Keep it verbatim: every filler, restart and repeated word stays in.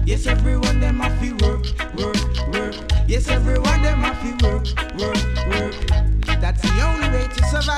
Yes, everyone them have to work, work, work. Yes, everyone them have to work, work, work. That's the only way to survive.